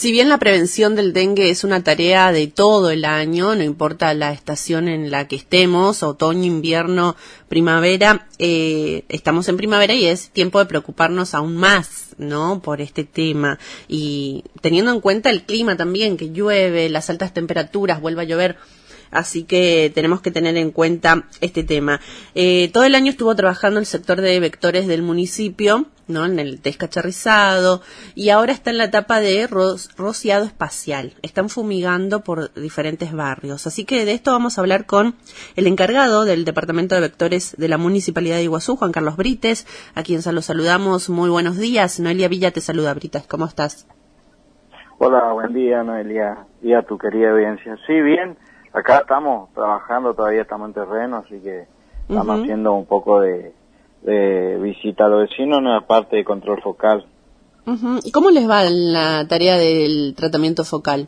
Si bien la prevención del dengue es una tarea de todo el año, no importa la estación en la que estemos, otoño, invierno, primavera, estamos en primavera y es tiempo de preocuparnos aún más, ¿no?, por este tema. Y teniendo en cuenta el clima también, que llueve, las altas temperaturas, vuelve a llover. Así que tenemos que tener en cuenta este tema. Todo el año estuvo trabajando el sector de vectores del municipio, ¿no?, en el descacharrizado, y ahora está en la etapa de rociado espacial. Están fumigando por diferentes barrios. Así que de esto vamos a hablar con el encargado del Departamento de Vectores de la Municipalidad de Iguazú, Juan Carlos Brites, a quien lo saludamos. Muy buenos días. Noelia Villa te saluda, Brites. ¿Cómo estás? Hola, buen día, Noelia, y a tu querida audiencia. Sí, bien. Acá estamos trabajando, todavía estamos en terreno, así que estamos haciendo un poco de visita a los vecinos en la parte de control focal. ¿Y cómo les va la tarea del tratamiento focal?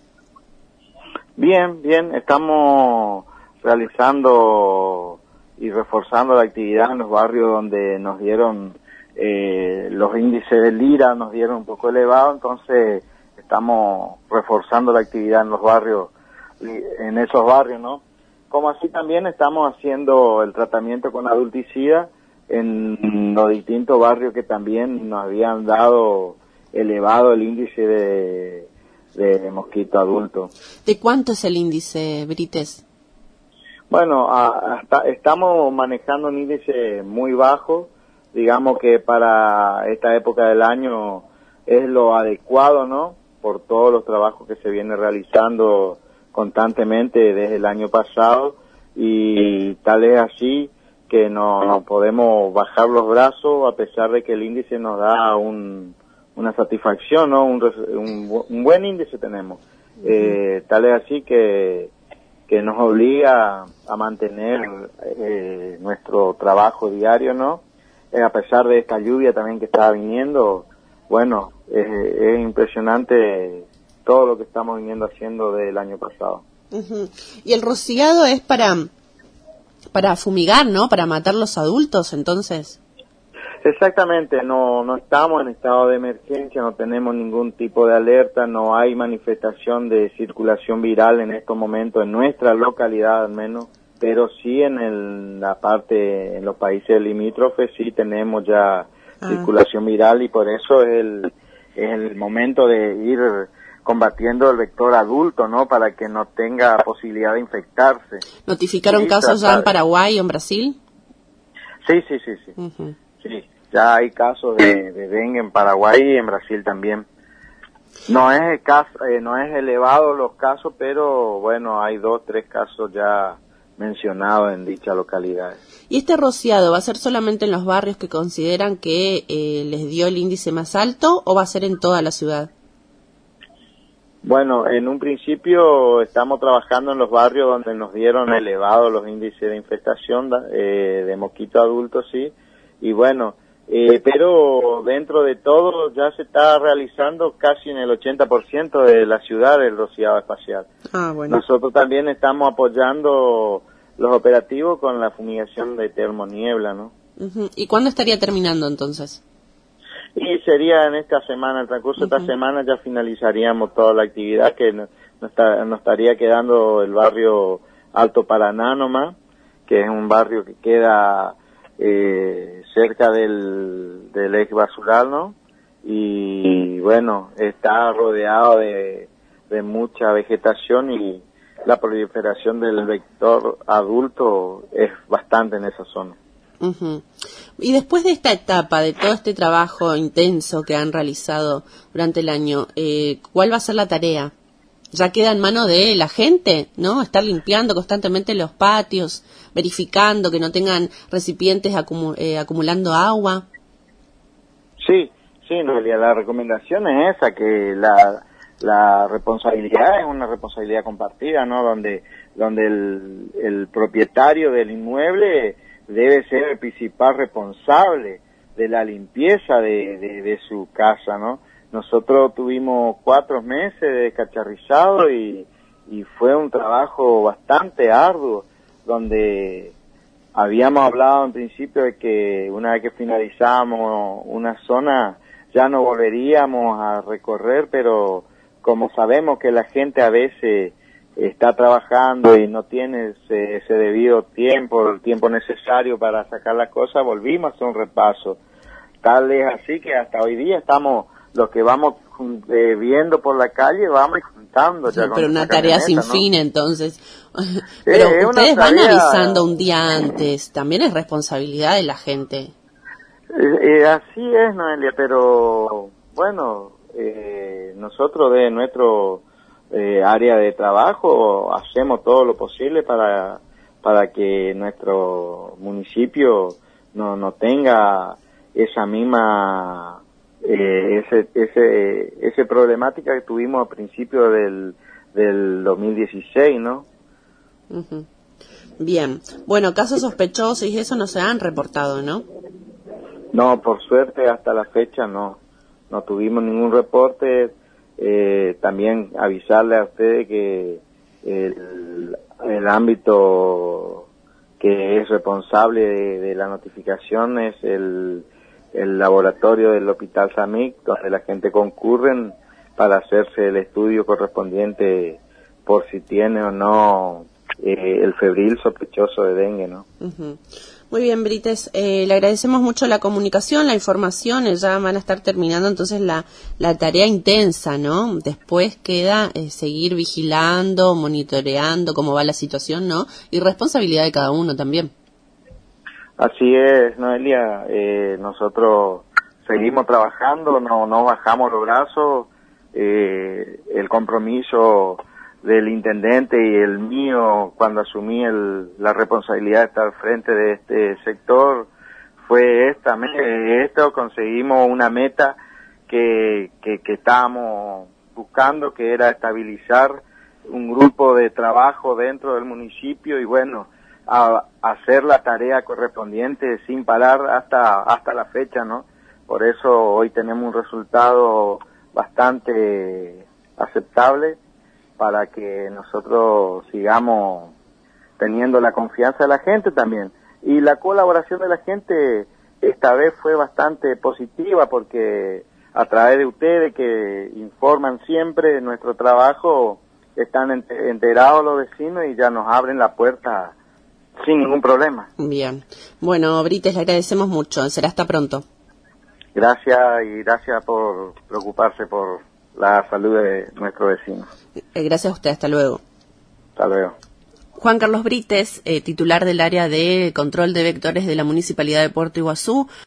Bien, bien, estamos realizando y reforzando la actividad en los barrios donde nos dieron los índices del IRA, nos dieron un poco elevado, entonces estamos reforzando la actividad en los barrios, en esos barrios, ¿no? Como así también estamos haciendo el tratamiento con adulticida en los distintos barrios que también nos habían dado elevado el índice de mosquito adulto. ¿De cuánto es el índice, Brites? Bueno, estamos manejando un índice muy bajo, digamos que para esta época del año es lo adecuado, ¿no?, por todos los trabajos que se vienen realizando constantemente desde el año pasado, y tal es así que no podemos bajar los brazos a pesar de que el índice nos da una satisfacción, ¿no? Un buen índice tenemos. Tal es así que nos obliga a mantener nuestro trabajo diario, ¿no? A pesar de esta lluvia también que está viniendo, bueno, es impresionante todo lo que estamos viniendo haciendo del año pasado. Y el rociado es para fumigar, ¿no?, para matar los adultos, entonces. Exactamente, no estamos en estado de emergencia, no tenemos ningún tipo de alerta, no hay manifestación de circulación viral en estos momentos, en nuestra localidad al menos, pero sí en la parte, en los países limítrofes sí tenemos ya circulación viral, y por eso es el momento de ir combatiendo el vector adulto, ¿no?, para que no tenga posibilidad de infectarse. ¿Notificaron casos ya en Paraguay o en Brasil? Sí. Sí, ya hay casos de dengue en Paraguay y en Brasil también. No es elevado los casos, pero bueno, hay 2, 3 casos ya mencionados en dicha localidad. ¿Y este rociado va a ser solamente en los barrios que consideran que les dio el índice más alto, o va a ser en toda la ciudad? Bueno, en un principio estamos trabajando en los barrios donde nos dieron elevados los índices de infestación de mosquito adulto, sí, y bueno, pero dentro de todo ya se está realizando casi en el 80% de la ciudad el rociado espacial. Bueno. Nosotros también estamos apoyando los operativos con la fumigación de termoniebla, ¿no? ¿Y cuándo estaría terminando entonces? Y sería en esta semana, el transcurso de esta semana ya finalizaríamos toda la actividad, que nos estaría quedando el barrio Alto Paraná nomás, que es un barrio que queda cerca del eje basural, ¿no? Y bueno, está rodeado de mucha vegetación, y la proliferación del vector adulto es bastante en esa zona. Y después de esta etapa, de todo este trabajo intenso que han realizado durante el año, ¿cuál va a ser la tarea? Ya queda en mano de la gente, ¿no? Estar limpiando constantemente los patios, verificando que no tengan recipientes acumulando agua. Sí, Noelia, la recomendación es esa, que la responsabilidad es una responsabilidad compartida, ¿no? Donde el propietario del inmueble debe ser el principal responsable de la limpieza de su casa, ¿no? Nosotros tuvimos 4 meses de descacharrizado y fue un trabajo bastante arduo, donde habíamos hablado en principio de que una vez que finalizamos una zona ya no volveríamos a recorrer, pero como sabemos que la gente a veces está trabajando y no tiene ese debido tiempo, el tiempo necesario para sacar las cosas, volvimos a hacer un repaso. Tal es así que hasta hoy día estamos, los que vamos viendo por la calle, vamos juntando. Sí, ya pero una tarea sin fin, entonces. Pero ustedes van avisando un día antes, también es responsabilidad de la gente. Así es, Noelia, pero bueno, nosotros de nuestro área de trabajo hacemos todo lo posible para que nuestro municipio no tenga esa misma ese problemática que tuvimos a principio del 2016, ¿no? Uh-huh. Bien, bueno, casos sospechosos y eso no se han reportado, ¿no? No, por suerte hasta la fecha no tuvimos ningún reporte. También avisarle a ustedes que el ámbito que es responsable de la notificación es el laboratorio del Hospital Samic, donde la gente concurre para hacerse el estudio correspondiente por si tiene o no el febril sospechoso de dengue, ¿no? Uh-huh. Muy bien, Brites, le agradecemos mucho la comunicación, la información, ya van a estar terminando entonces la tarea intensa, ¿no? Después queda seguir vigilando, monitoreando cómo va la situación, ¿no? Y responsabilidad de cada uno también. Así es, Noelia, nosotros seguimos trabajando, no bajamos los brazos, el compromiso del intendente y el mío cuando asumí la responsabilidad de estar al frente de este sector fue esto, conseguimos una meta que estábamos buscando, que era estabilizar un grupo de trabajo dentro del municipio y bueno, a hacer la tarea correspondiente sin parar hasta la fecha, ¿no? Por eso hoy tenemos un resultado bastante aceptable para que nosotros sigamos teniendo la confianza de la gente también. Y la colaboración de la gente esta vez fue bastante positiva porque a través de ustedes que informan siempre de nuestro trabajo, están enterados los vecinos y ya nos abren la puerta sin ningún problema. Bien. Bueno, Brites, le agradecemos mucho. Será hasta pronto. Gracias y gracias por preocuparse por la salud de nuestros vecinos. Gracias a usted. Hasta luego. Hasta luego. Juan Carlos Brites, titular del área de control de vectores de la Municipalidad de Puerto Iguazú.